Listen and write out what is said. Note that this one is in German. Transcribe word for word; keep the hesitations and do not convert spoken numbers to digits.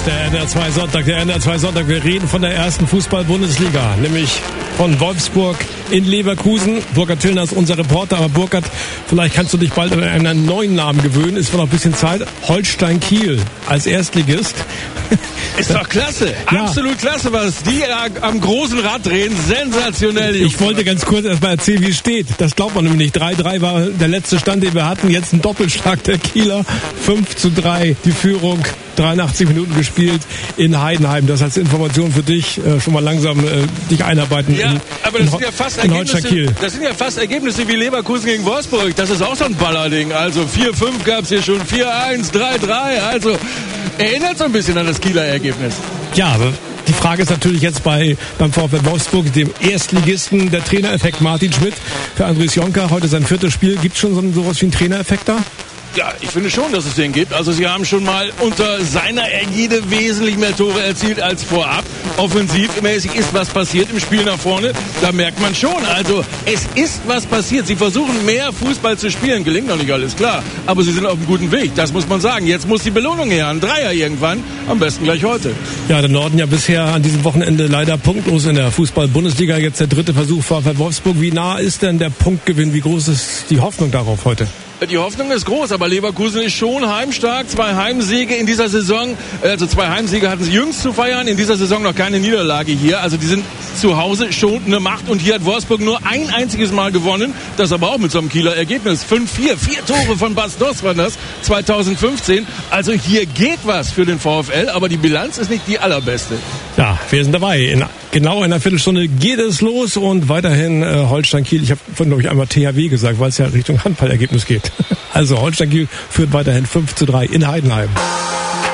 der N D R zwei Sonntag, der N D R zwei Sonntag. Wir reden von der ersten Fußball-Bundesliga, nämlich von Wolfsburg in Leverkusen. Burkhard Tillner ist unser Reporter, aber Burkhard, vielleicht kannst du dich bald an einen neuen Namen gewöhnen. Ist noch ein bisschen Zeit. Holstein Kiel als Erstligist. Ist doch klasse. Ja. Absolut klasse, was die am großen Rad drehen. Sensationell. Ich wollte ganz kurz erstmal erzählen, wie es steht. Das glaubt man nämlich nicht. drei drei war der letzte Stand, den wir hatten. Jetzt ein Doppelschlag der Kieler. fünf zu drei die Führung. dreiundachtzig Minuten gespielt in Heidenheim. Das als Information für dich. Äh, schon mal langsam äh, dich einarbeiten. Ja, in, aber das sind ja fast Ergebnisse, Kiel. das sind ja fast Ergebnisse wie Leverkusen gegen Wolfsburg. Das ist auch so ein Ballerding. Also vier fünf gab es hier schon. vier eins, drei drei. Also erinnert so ein bisschen an das Kieler Ergebnis. Ja, aber die Frage ist natürlich jetzt bei beim VfL Wolfsburg, dem Erstligisten, der Trainereffekt Martin Schmidt für Andries Jonker. Heute sein viertes Spiel. Gibt es schon so sowas wie einen Trainereffekt da? Ja, ich finde schon, dass es den gibt. Also sie haben schon mal unter seiner Ägide wesentlich mehr Tore erzielt als vorab. Offensivmäßig ist was passiert im Spiel nach vorne. Da merkt man schon. Also es ist was passiert. Sie versuchen mehr Fußball zu spielen. Gelingt noch nicht alles, klar. Aber sie sind auf einem guten Weg. Das muss man sagen. Jetzt muss die Belohnung her. Ein Dreier irgendwann. Am besten gleich heute. Ja, der Norden ja bisher an diesem Wochenende leider punktlos in der Fußball-Bundesliga. Jetzt der dritte Versuch VfL Wolfsburg. Wie nah ist denn der Punktgewinn? Wie groß ist die Hoffnung darauf heute? Die Hoffnung ist groß, aber Leverkusen ist schon heimstark. Zwei Heimsiege in dieser Saison, also zwei Heimsiege hatten sie jüngst zu feiern. In dieser Saison noch keine Niederlage hier. Also die sind zu Hause schon eine Macht. Und hier hat Wolfsburg nur ein einziges Mal gewonnen. Das aber auch mit so einem Kieler Ergebnis. fünf vier, vier Tore von Bas Dost waren das zweitausendfünfzehn. Also hier geht was für den VfL, aber die Bilanz ist nicht die allerbeste. Ja, wir sind dabei. In genau einer Viertelstunde geht es los und weiterhin äh, Holstein Kiel. Ich habe vorhin, glaube ich, einmal T H W gesagt, weil es ja Richtung Handballergebnis geht. Also Holstein Kiel führt weiterhin fünf zu drei in Heidenheim.